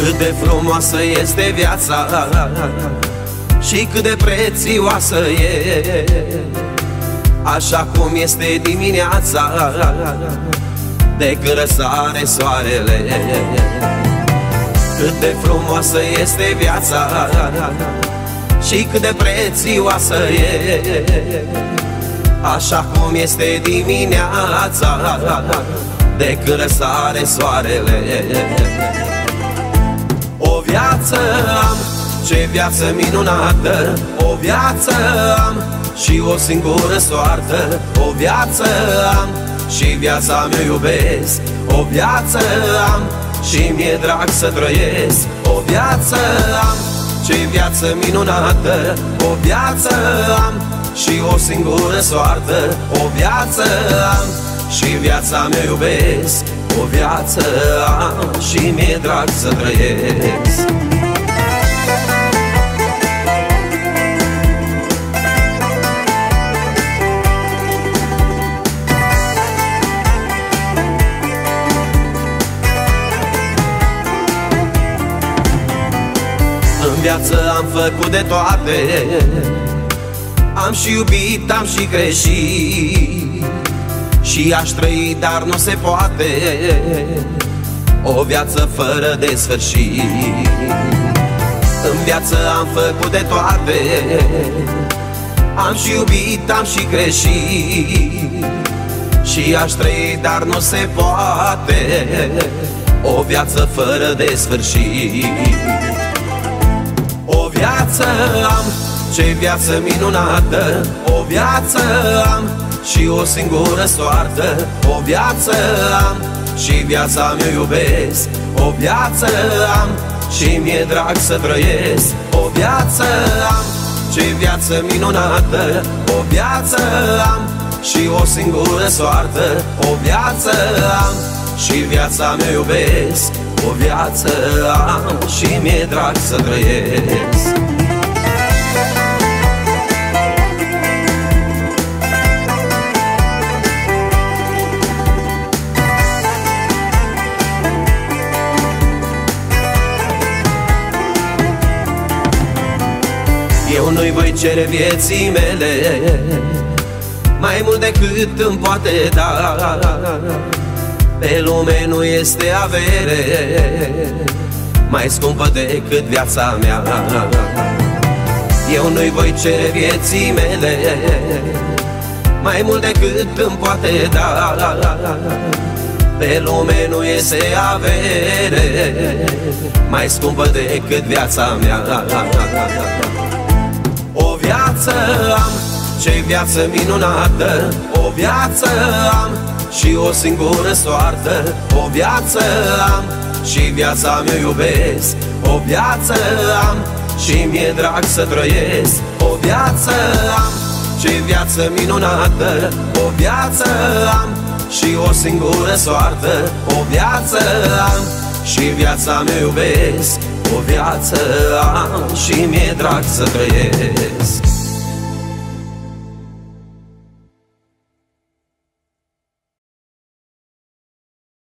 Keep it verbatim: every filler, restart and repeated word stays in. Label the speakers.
Speaker 1: Cât de frumoasă este viața și cât de prețioasă e, așa cum este dimineața de când răsare soarele. Cât de frumoasă este viața și cât de prețioasă e, așa cum este dimineața de când răsare soarele. O viață am, ce viață minunată, o viață am și o singură soartă. O viață am și viața mea iubesc, o viață am și mi-e drag să trăiesc. O viață am, ce viață minunată, o viață am și o singură soartă. O viață am și viața mea iubesc, o viață am și mi-e drag să trăiesc. În viață am făcut de toate, am și iubit, am și greșit, și aș trăi, dar nu se poate o viață fără de sfârșit. În viață am făcut de toate, am și iubit, am și greșit, și aș trăi, dar nu se poate o viață fără de sfârșit. O viață am, ce viață minunată, o viață am și o singură soartă. O viață am și viața mea iubesc, o viață am și mi-e drag să trăiesc. O viață am, ce viață minunată, o viață am și o singură soartă. O viață am și viața mea iubesc, o viață am și mi-e drag să trăiesc. Eu nu-i voi cere vieții mele mai mult decât îmi poate da. Pe lume nu este avere mai scumpă decât viața mea. Eu nu-i voi cere vieții mele mai mult decât îmi poate da. Pe lume nu este avere mai scumpă decât viața mea. O viață am, ce viață minunată, o viață am și o singură soartă. O viață am și viața mea iubesc, o viață am și mi-e drag să trăiesc. O viață am, ce viață minunată, o viață am și o singură soartă. O viață am și viața mea iubesc, o viață am și mi-e drag să trăiesc.